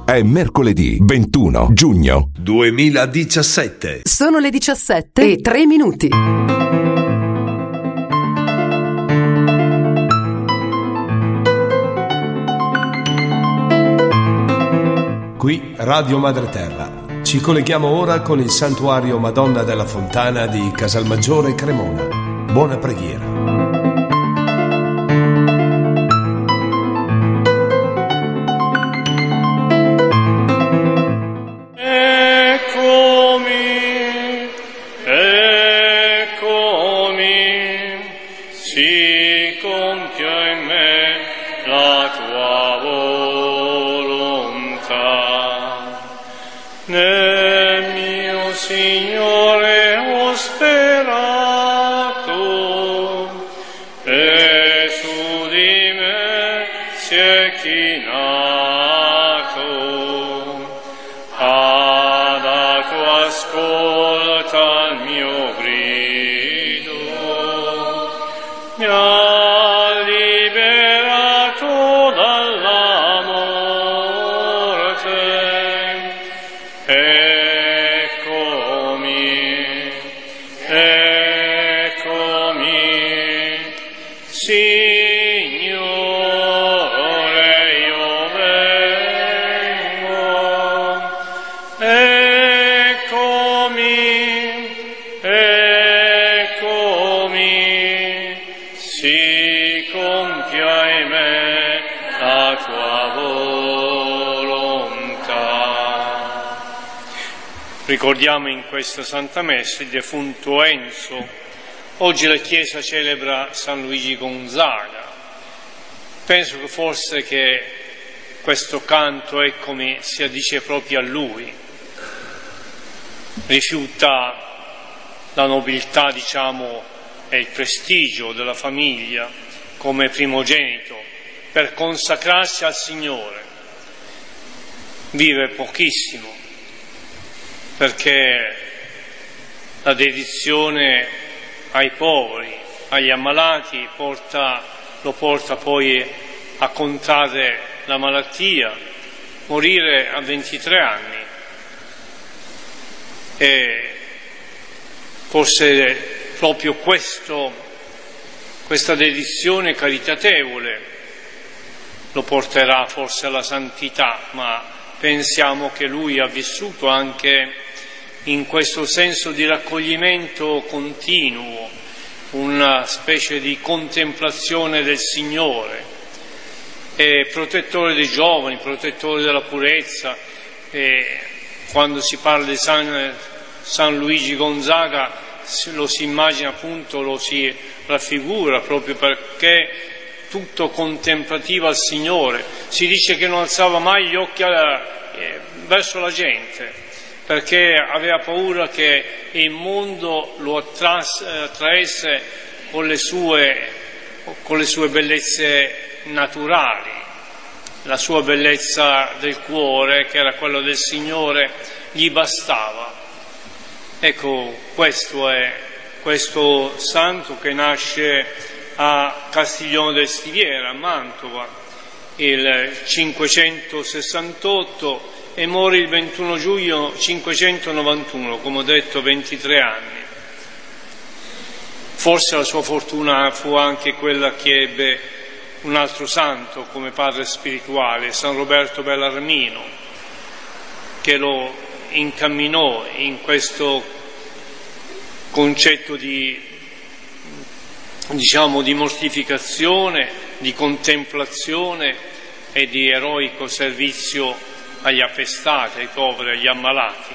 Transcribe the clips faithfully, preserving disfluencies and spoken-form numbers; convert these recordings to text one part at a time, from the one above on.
È mercoledì ventuno giugno duemiladiciassette. Sono le diciassette e tre minuti. Qui Radio Madre Terra. Ci colleghiamo ora con il santuario Madonna della Fontana di Casalmaggiore Cremona. Buona preghiera. Ricordiamo in questa Santa Messa il defunto Enzo. Oggi la Chiesa celebra San Luigi Gonzaga. Penso che forse che questo canto, eccomi, si addice proprio a lui. Rifiuta la nobiltà, diciamo, e il prestigio della famiglia come primogenito per consacrarsi al Signore. Vive pochissimo, perché la dedizione ai poveri, agli ammalati, porta, lo porta poi a contrarre la malattia, morire a ventitré anni. E forse proprio questo, questa dedizione caritatevole lo porterà forse alla santità, ma pensiamo che lui ha vissuto anche in questo senso di raccoglimento continuo, una specie di contemplazione del Signore, è protettore dei giovani, protettore della purezza. E quando si parla di San, San Luigi Gonzaga lo si immagina, appunto, lo si raffigura proprio perché tutto contemplativo al Signore. Si dice che non alzava mai gli occhi alla, eh, verso la gente, perché aveva paura che il mondo lo attrasse, attraesse con le sue, con le sue bellezze naturali, la sua bellezza del cuore, che era quella del Signore, gli bastava. Ecco, questo è questo santo che nasce a Castiglione del Stiviere, a Mantova, il cinquecentosessantotto, e morì il ventuno giugno cinquecentonovantuno, come ho detto, ventitré anni. Forse la sua fortuna fu anche quella che ebbe un altro santo come padre spirituale, San Roberto Bellarmino, che lo incamminò in questo concetto di, diciamo, di mortificazione, di contemplazione e di eroico servizio agli appestati, ai poveri, agli ammalati.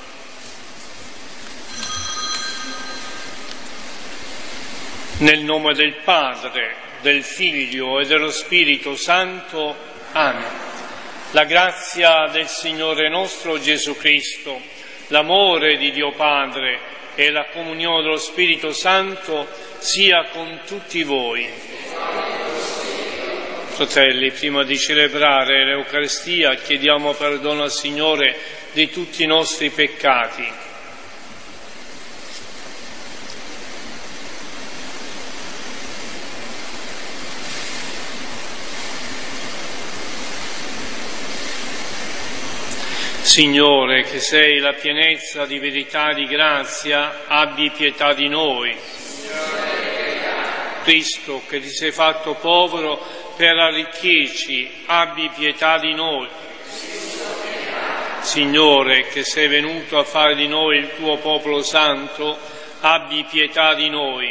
Nel nome del Padre, del Figlio e dello Spirito Santo. Amen. La grazia del Signore nostro Gesù Cristo, l'amore di Dio Padre e la comunione dello Spirito Santo sia con tutti voi. Fratelli, prima di celebrare l'Eucaristia chiediamo perdono al Signore di tutti i nostri peccati. Signore, che sei la pienezza di verità e di grazia, abbi pietà di noi. Cristo, che ti sei fatto povero per arricchirci, abbi pietà di noi. Signore, che sei venuto a fare di noi il tuo popolo santo, abbi pietà di noi.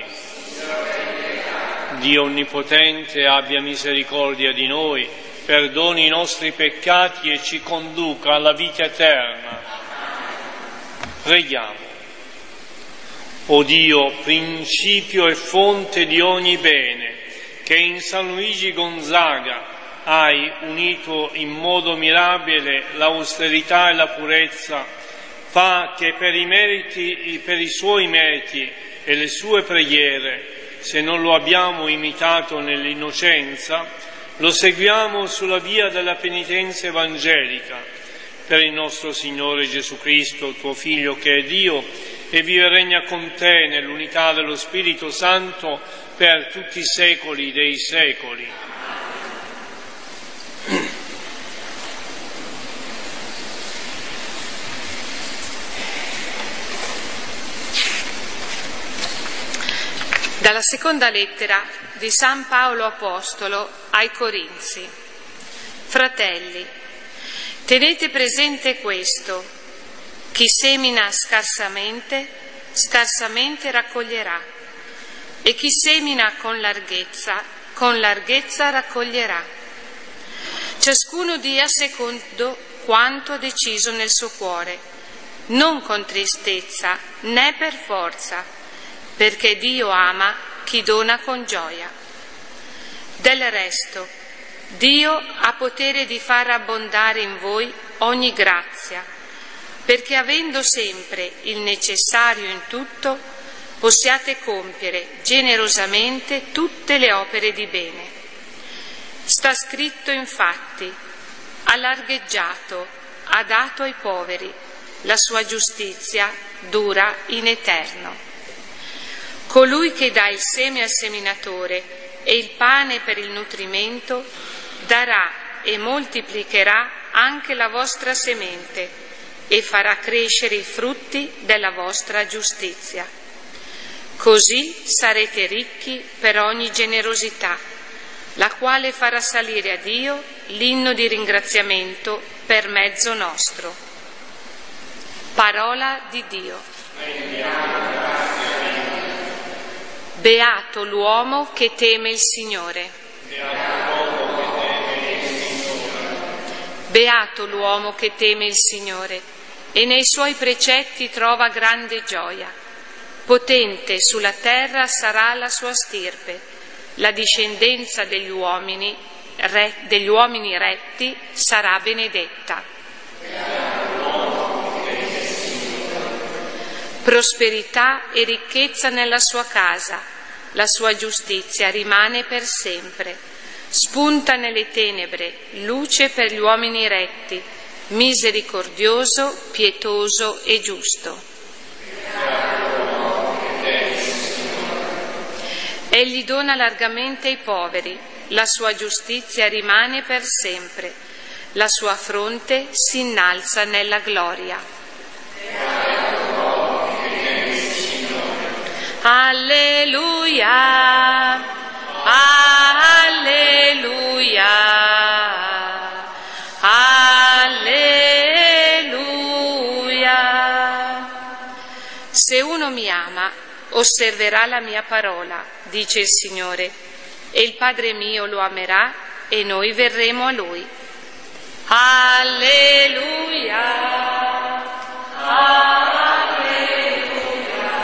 Dio Onnipotente, abbia misericordia di noi, perdoni i nostri peccati e ci conduca alla vita eterna. Preghiamo. O Dio, principio e fonte di ogni bene, che in San Luigi Gonzaga hai unito in modo mirabile l'austerità e la purezza, fa che per i meriti, per i suoi meriti e le sue preghiere, se non lo abbiamo imitato nell'innocenza, lo seguiamo sulla via della penitenza evangelica, per il nostro Signore Gesù Cristo, tuo Figlio, che è Dio e vive e regna con te nell'unità dello Spirito Santo per tutti i secoli dei secoli. Dalla seconda lettera di San Paolo Apostolo ai Corinzi. Fratelli, tenete presente questo: chi semina scarsamente, scarsamente raccoglierà, e chi semina con larghezza, con larghezza raccoglierà. Ciascuno dia secondo quanto ha deciso nel suo cuore, non con tristezza né per forza, perché Dio ama chi dona con gioia. Del resto, Dio ha potere di far abbondare in voi ogni grazia, perché avendo sempre il necessario in tutto, possiate compiere generosamente tutte le opere di bene. Sta scritto infatti: ha largheggiato, ha dato ai poveri, la sua giustizia dura in eterno. Colui che dà il seme al seminatore e il pane per il nutrimento darà e moltiplicherà anche la vostra semente e farà crescere i frutti della vostra giustizia. Così sarete ricchi per ogni generosità, la quale farà salire a Dio l'inno di ringraziamento per mezzo nostro. Parola di Dio. Beato l'uomo che teme il Signore. Beato l'uomo che teme il Signore e nei suoi precetti trova grande gioia. Potente sulla terra sarà la sua stirpe, la discendenza degli uomini, re, degli uomini retti sarà benedetta. Prosperità e ricchezza nella sua casa, la sua giustizia rimane per sempre. Spunta nelle tenebre, luce per gli uomini retti, misericordioso, pietoso e giusto. Egli dona largamente ai poveri, la sua giustizia rimane per sempre, la sua fronte si innalza nella gloria. Alleluia, alleluia, alleluia. Se uno mi ama, osserverà la mia parola, dice il Signore, e il Padre mio lo amerà e noi verremo a Lui. Alleluia, alleluia,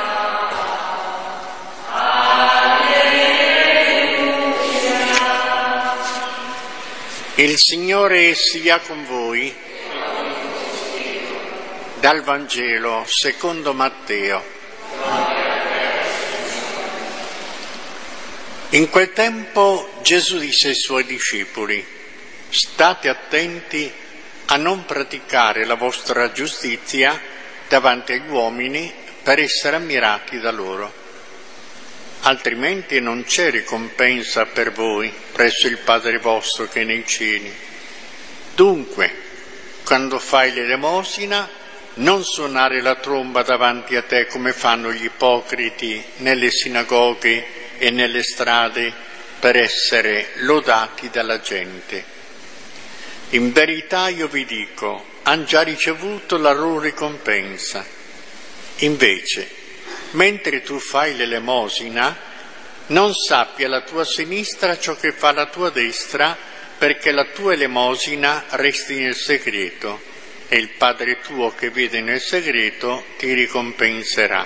alleluia. Il Signore sia con voi. Dal Vangelo secondo Matteo. In quel tempo Gesù disse ai suoi discepoli: state attenti a non praticare la vostra giustizia davanti agli uomini per essere ammirati da loro, altrimenti non c'è ricompensa per voi presso il Padre vostro che è nei cieli. Dunque, quando fai l'elemosina, non suonare la tromba davanti a te come fanno gli ipocriti nelle sinagoghe e nelle strade per essere lodati dalla gente. In verità io vi dico, hanno già ricevuto la loro ricompensa. Invece, mentre tu fai l'elemosina, non sappia la tua sinistra ciò che fa la tua destra, perché la tua elemosina resti nel segreto, e il Padre tuo che vede nel segreto ti ricompenserà.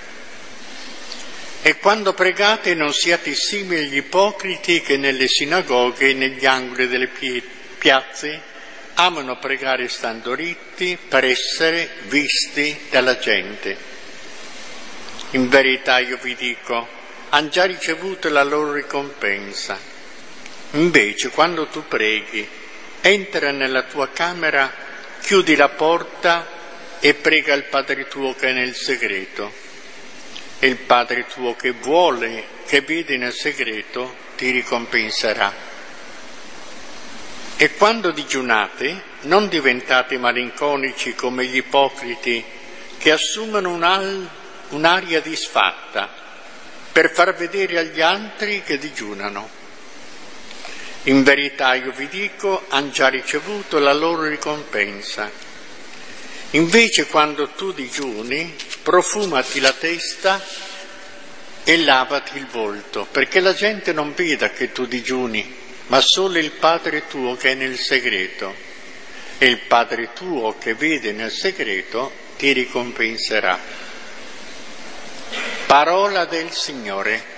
E quando pregate non siate simili agli ipocriti che nelle sinagoghe e negli angoli delle piazze amano pregare stando ritti per essere visti dalla gente. In verità io vi dico, hanno già ricevuto la loro ricompensa. Invece quando tu preghi, entra nella tua camera, chiudi la porta e prega il Padre tuo che è nel segreto. E il Padre tuo che vuole, che vede nel segreto, ti ricompenserà. E quando digiunate, non diventate malinconici come gli ipocriti che assumono un'al- un'aria disfatta per far vedere agli altri che digiunano. In verità io vi dico, hanno già ricevuto la loro ricompensa. Invece quando tu digiuni, profumati la testa e lavati il volto, perché la gente non veda che tu digiuni, ma solo il Padre tuo che è nel segreto. E il Padre tuo che vede nel segreto ti ricompenserà. Parola del Signore.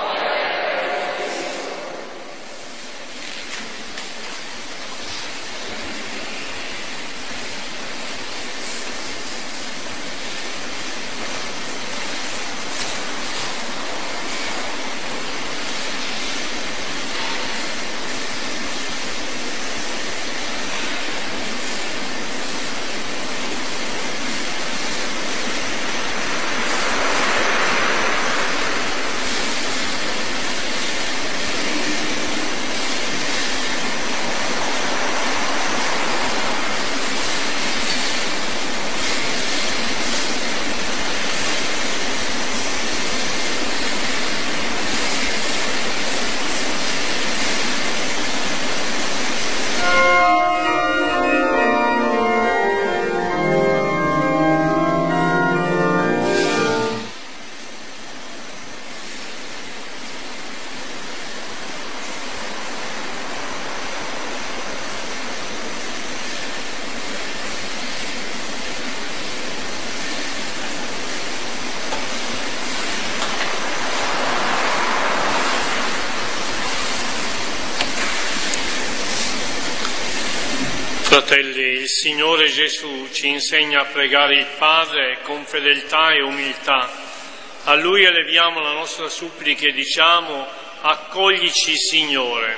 Fratelli, il Signore Gesù ci insegna a pregare il Padre con fedeltà e umiltà. A Lui eleviamo la nostra supplica e diciamo: accoglici, Signore.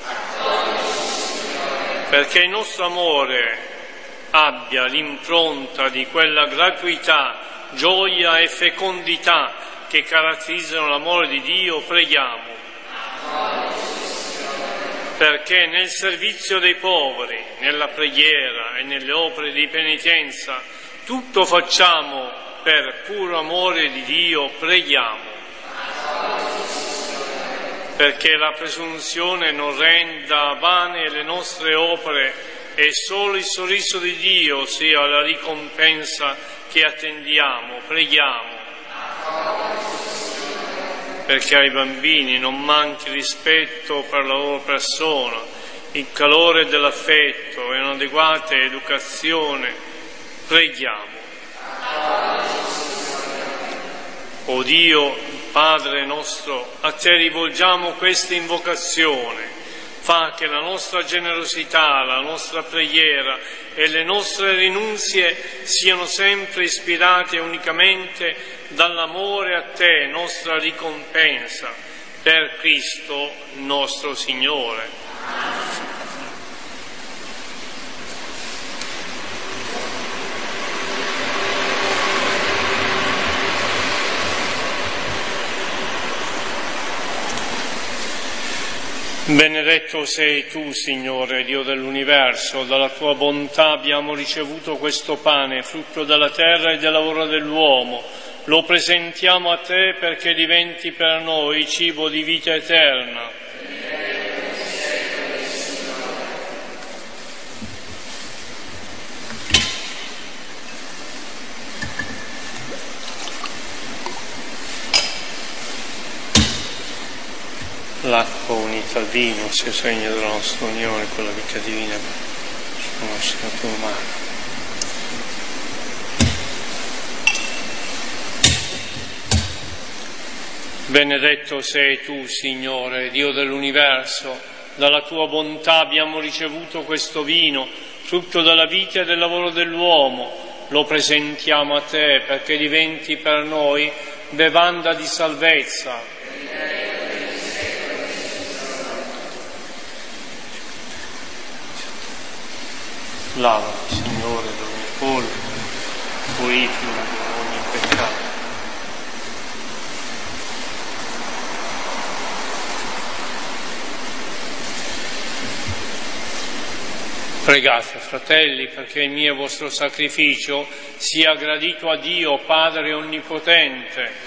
Perché il nostro amore abbia l'impronta di quella gratuità, gioia e fecondità che caratterizzano l'amore di Dio, preghiamo. Perché nel servizio dei poveri, nella preghiera e nelle opere di penitenza, tutto facciamo per puro amore di Dio, preghiamo. Perché la presunzione non renda vane le nostre opere e solo il sorriso di Dio sia la ricompensa che attendiamo, preghiamo. Perché ai bambini non manchi rispetto per la loro persona, il calore dell'affetto e un'adeguata educazione, preghiamo. O Dio, Padre nostro, a Te rivolgiamo questa invocazione. Fa che la nostra generosità, la nostra preghiera e le nostre rinunzie siano sempre ispirate unicamente dall'amore a Te, nostra ricompensa, per Cristo nostro Signore. Benedetto sei tu, Signore, Dio dell'universo, dalla tua bontà abbiamo ricevuto questo pane, frutto della terra e del lavoro dell'uomo. Lo presentiamo a te perché diventi per noi cibo di vita eterna. L'acqua unita al vino sia segno della nostra unione con la vita divina sulla nostra natura umana. Benedetto sei tu, Signore, Dio dell'universo, dalla tua bontà abbiamo ricevuto questo vino, frutto della vita e del lavoro dell'uomo. Lo presentiamo a te perché diventi per noi bevanda di salvezza. Lavati, Signore, da ogni polvere, purifica da ogni peccato. Pregate, fratelli, perché il mio e vostro sacrificio sia gradito a Dio, Padre Onnipotente.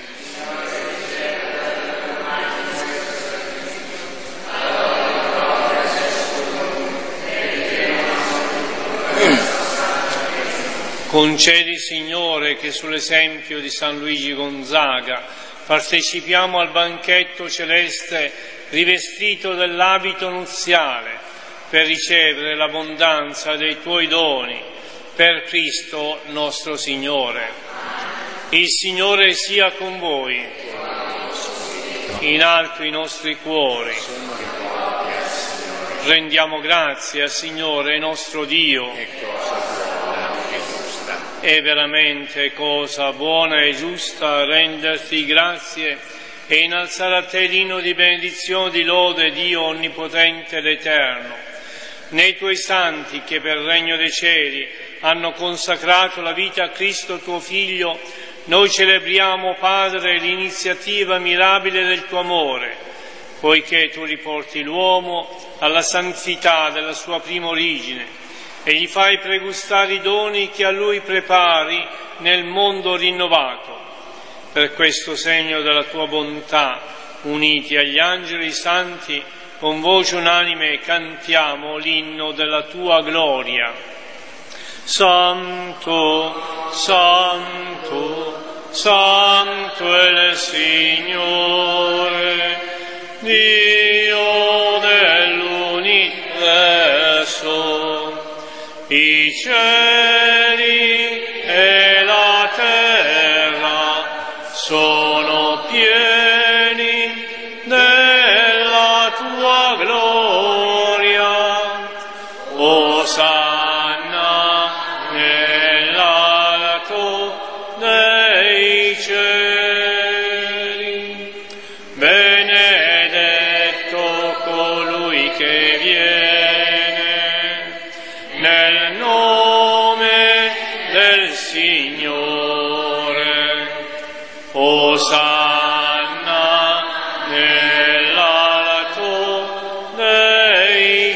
Concedi, Signore, che sull'esempio di San Luigi Gonzaga partecipiamo al banchetto celeste rivestito dell'abito nuziale per ricevere l'abbondanza dei Tuoi doni, per Cristo nostro Signore. Il Signore sia con voi, in alto i nostri cuori. Rendiamo grazie al Signore nostro Dio. È veramente cosa buona e giusta renderti grazie e innalzare a te l'inno di benedizione, di lode, Dio Onnipotente ed Eterno. Nei Tuoi santi che per il regno dei cieli hanno consacrato la vita a Cristo Tuo Figlio, noi celebriamo, Padre, l'iniziativa mirabile del Tuo amore, poiché Tu riporti l'uomo alla santità della sua prima origine, e gli fai pregustare i doni che a lui prepari nel mondo rinnovato. Per questo segno della tua bontà, uniti agli angeli santi, con voce unanime cantiamo l'inno della tua gloria. Santo, Santo, Santo è il Signore, Dio dell'universo. I cieli e la terra sono pieni della tua gloria. Osanna nell'alto dei cieli. Benedetto colui che viene nel nome del Signore. Osanna nell'alto dei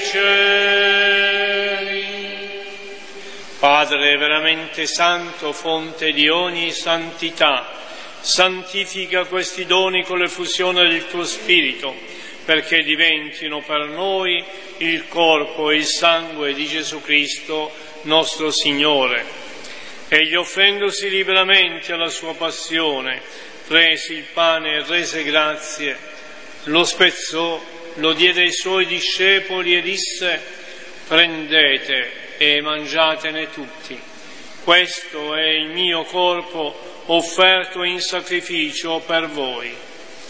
cieli. Padre veramente santo, fonte di ogni santità, santifica questi doni con l'effusione del tuo Spirito, perché diventino per noi il corpo e il sangue di Gesù Cristo, nostro Signore. Egli, offrendosi liberamente alla sua passione, prese il pane e rese grazie, lo spezzò, lo diede ai suoi discepoli e disse: prendete e mangiatene tutti. Questo è il mio corpo offerto in sacrificio per voi.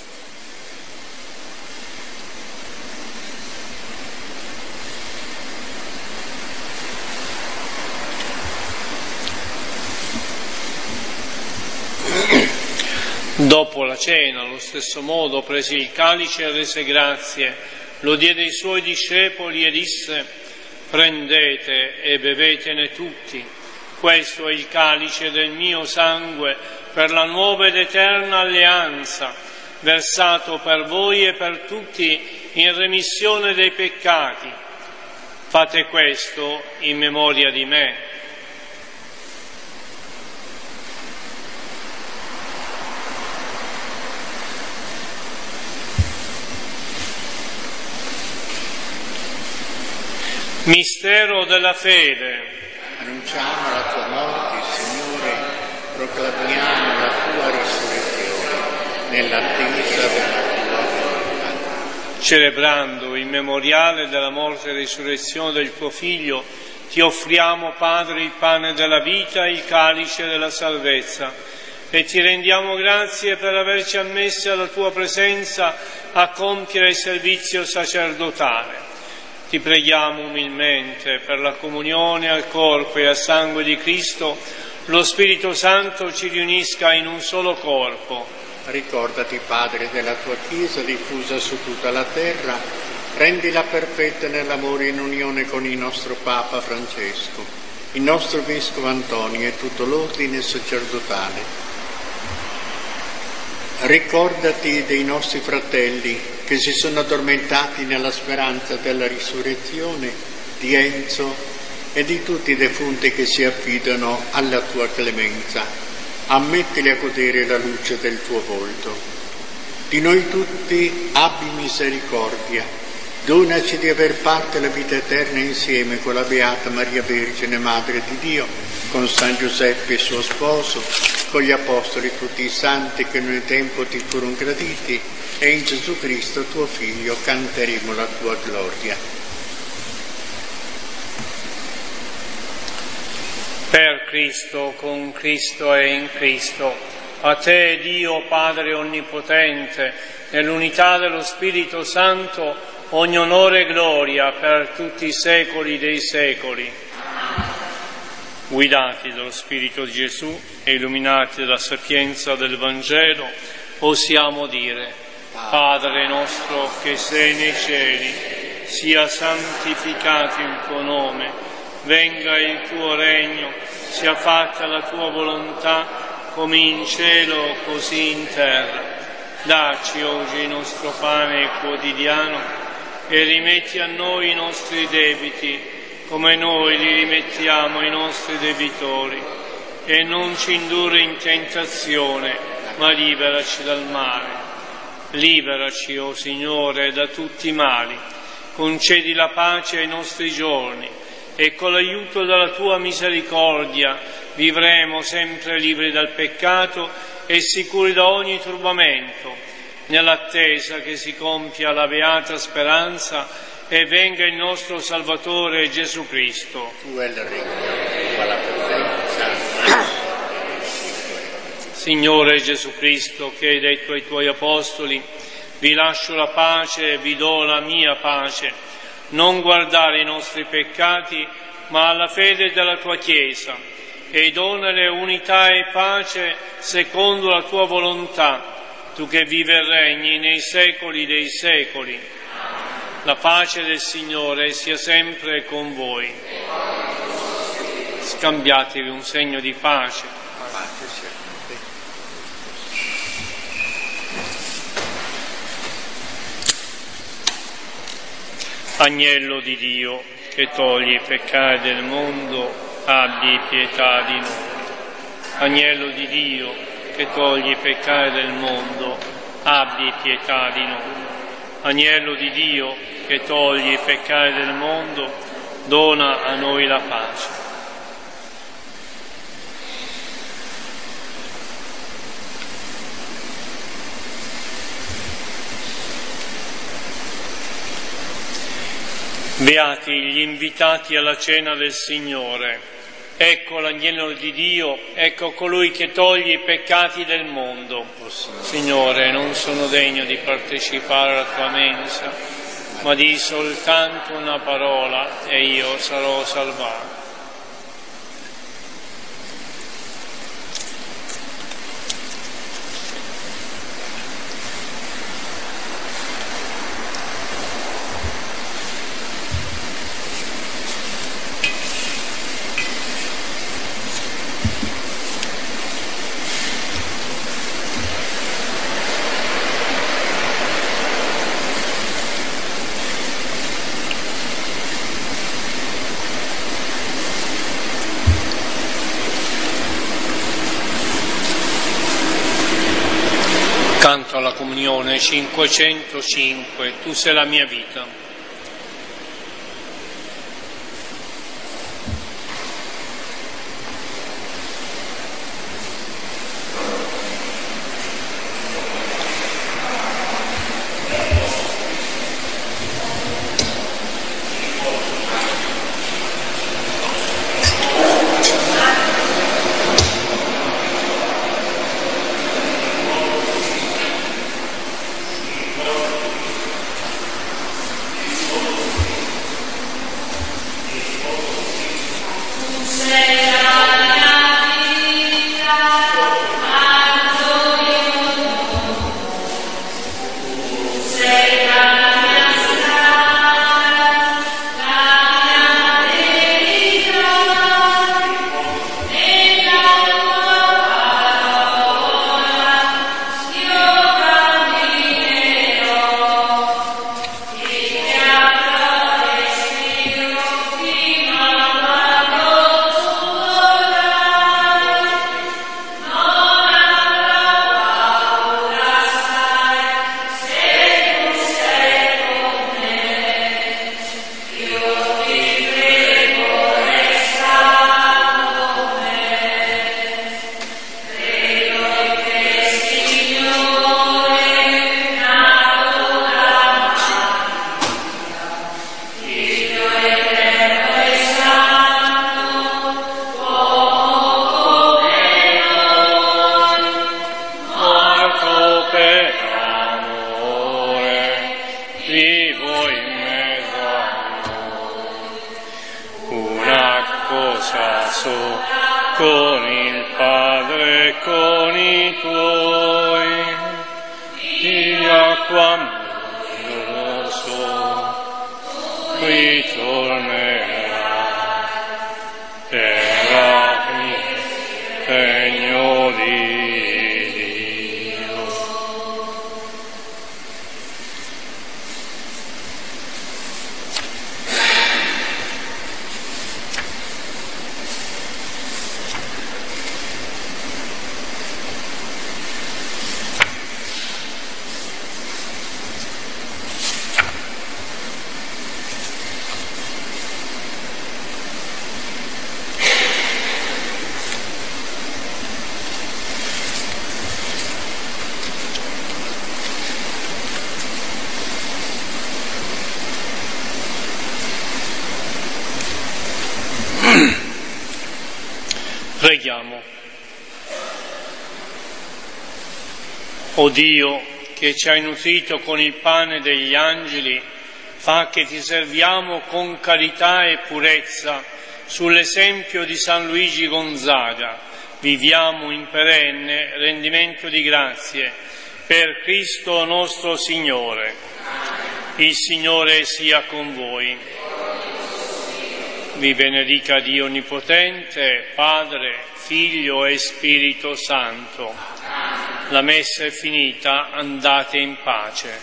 Dopo la cena, allo stesso modo, prese il calice e rese grazie, lo diede ai suoi discepoli e disse: prendete e bevetene tutti. Questo è il calice del mio sangue per la nuova ed eterna alleanza, versato per voi e per tutti in remissione dei peccati. Fate questo in memoria di me. Mistero della fede. Annunciamo la tua morte, Signore, proclamiamo la tua risurrezione nell'attesa della tua volontà. Celebrando il memoriale della morte e risurrezione del tuo Figlio, ti offriamo, Padre, il pane della vita e il calice della salvezza, e ti rendiamo grazie per averci ammessi alla tua presenza a compiere il servizio sacerdotale. Ti preghiamo umilmente per la comunione al corpo e al sangue di Cristo, lo Spirito Santo ci riunisca in un solo corpo. Ricordati, Padre, della tua Chiesa diffusa su tutta la terra, rendila perfetta nell'amore in unione con il nostro Papa Francesco, il nostro Vescovo Antonio e tutto l'ordine sacerdotale. Ricordati dei nostri fratelli che si sono addormentati nella speranza della risurrezione, di Enzo e di tutti i defunti che si affidano alla tua clemenza. Ammettili a godere la luce del tuo volto. Di noi tutti abbi misericordia. Donaci di aver parte la vita eterna insieme con la Beata Maria Vergine, Madre di Dio, con San Giuseppe suo sposo, con gli Apostoli e tutti i santi che nel tempo ti furono graditi, e in Gesù Cristo tuo Figlio canteremo la tua gloria. Per Cristo, con Cristo e in Cristo, a te Dio Padre Onnipotente, nell'unità dello Spirito Santo, ogni onore e gloria per tutti i secoli dei secoli. Guidati dallo Spirito di Gesù e illuminati dalla sapienza del Vangelo, osiamo dire: Padre nostro che sei nei cieli, sia santificato il tuo nome, venga il tuo regno, sia fatta la tua volontà, come in cielo così in terra. Dacci oggi il nostro pane quotidiano e rimetti a noi i nostri debiti, come noi li rimettiamo ai nostri debitori, e non ci indurre in tentazione, ma liberaci dal male. Liberaci, o Signore, da tutti i mali, concedi la pace ai nostri giorni, e con l'aiuto della tua misericordia vivremo sempre liberi dal peccato e sicuri da ogni turbamento, nell'attesa che si compia la beata speranza e venga il nostro Salvatore Gesù Cristo. Tu è il regno, tu hai la potenza. Signore Gesù Cristo, che hai detto ai tuoi Apostoli: vi lascio la pace e vi do la mia pace, non guardare i nostri peccati, ma alla fede della tua Chiesa, e donale unità e pace secondo la tua volontà, tu che vivi e regni nei secoli dei secoli. La pace del Signore sia sempre con voi. Scambiatevi un segno di pace. Agnello di Dio, che togli i peccati del mondo, abbi pietà di noi. Agnello di Dio, che togli i peccati del mondo, abbi pietà di noi. Agnello di Dio, che togli i peccati del mondo, dona a noi la pace. Beati gli invitati alla cena del Signore. Ecco l'agnello di Dio, ecco colui che toglie i peccati del mondo. Signore, non sono degno di partecipare alla tua mensa, ma di soltanto una parola e io sarò salvato. canto alla comunione cinquecentocinque, Tu sei la mia vita. Con il Padre, con i tuoi, via quando so, qui tornerà, era il regno di Dio. Preghiamo. O Dio, che ci hai nutrito con il pane degli angeli, fa che ti serviamo con carità e purezza sull'esempio di San Luigi Gonzaga. Viviamo in perenne rendimento di grazie per Cristo nostro Signore. Il Signore sia con voi. Vi benedica Dio Onnipotente, Padre, Figlio e Spirito Santo. La messa è finita, andate in pace.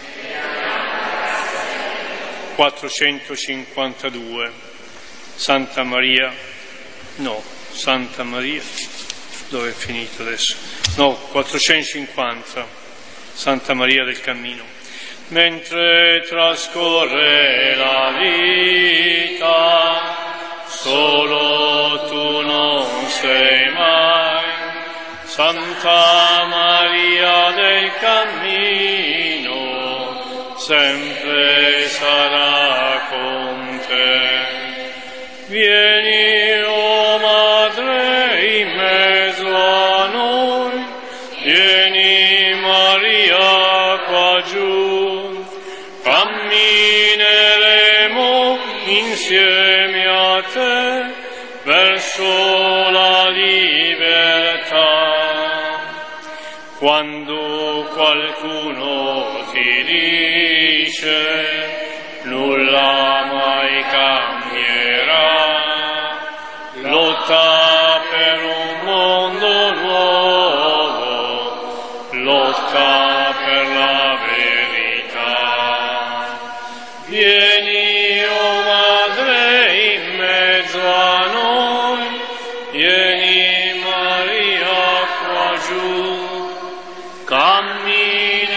quattrocentocinquantadue. Santa Maria, no, Santa Maria, dove è finito adesso? No, quattrocentocinquanta. Santa Maria del Cammino. Mentre trascorre la vita, solo tu non sei mai, Santa Maria del Cammino, sempre sarà con te. Vieni, o Madre, in mezzo a noi, vieni Maria qua giù, cammineremo insieme a te verso la libertà. Quando qualcuno ti dice nulla mai cambierà, lotta per un mondo nuovo, lotta per la verità. Vieni, o Madre, in mezzo a noi, vieni Maria qua giù, cammina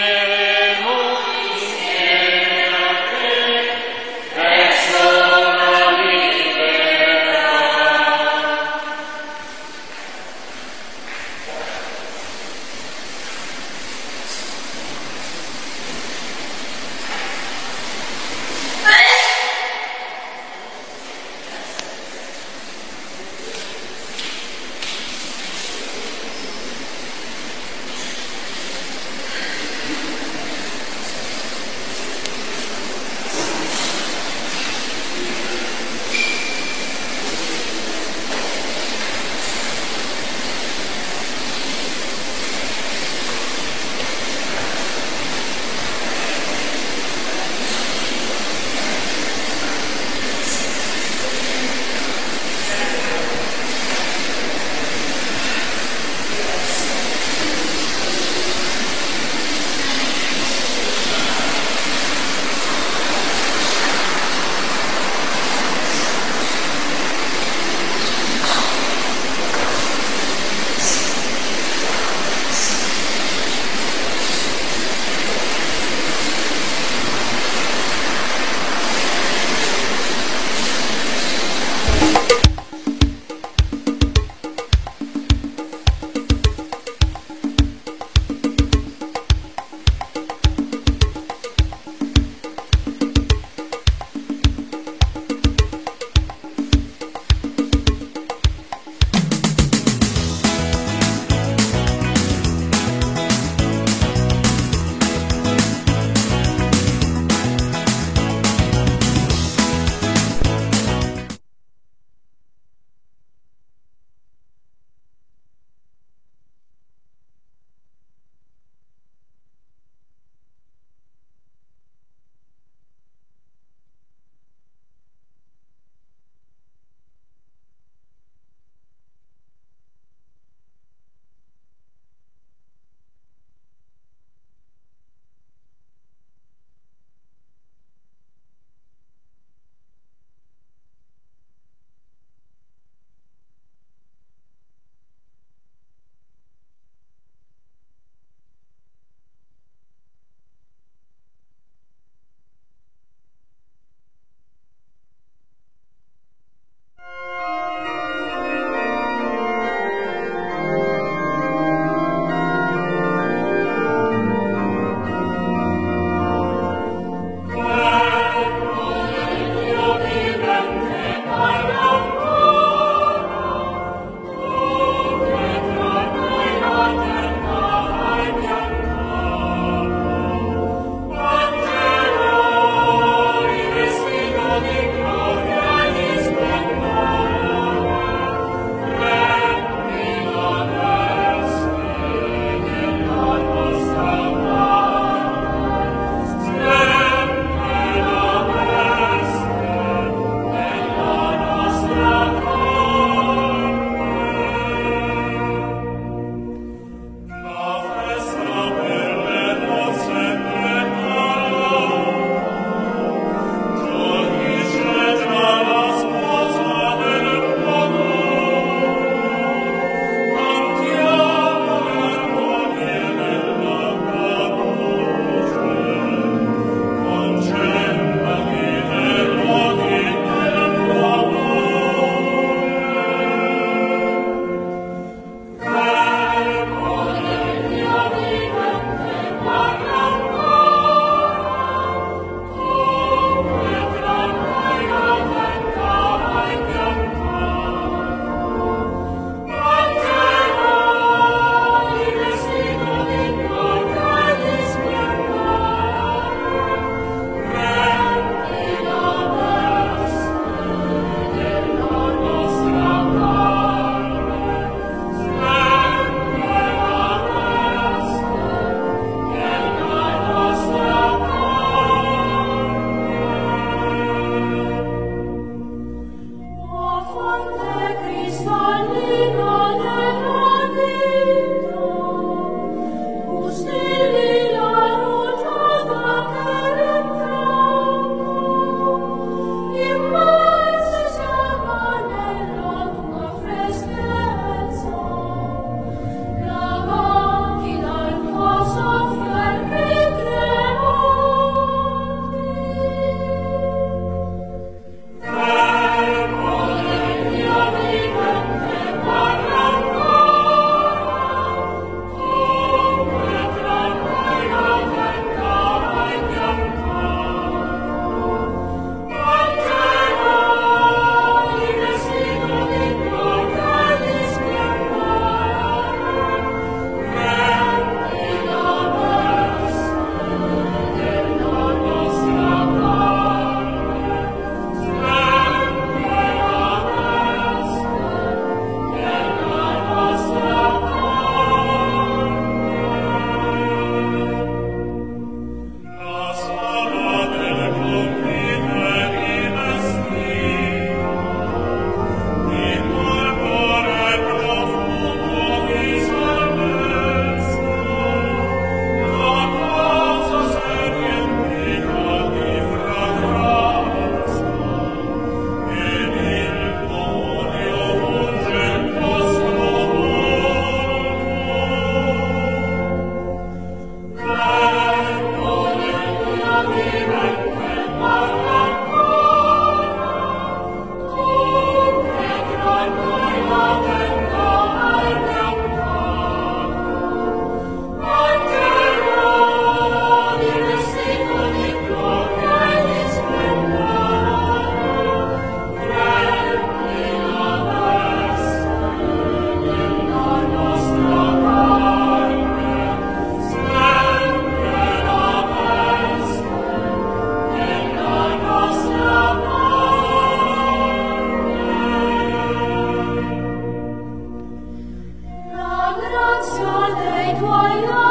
Io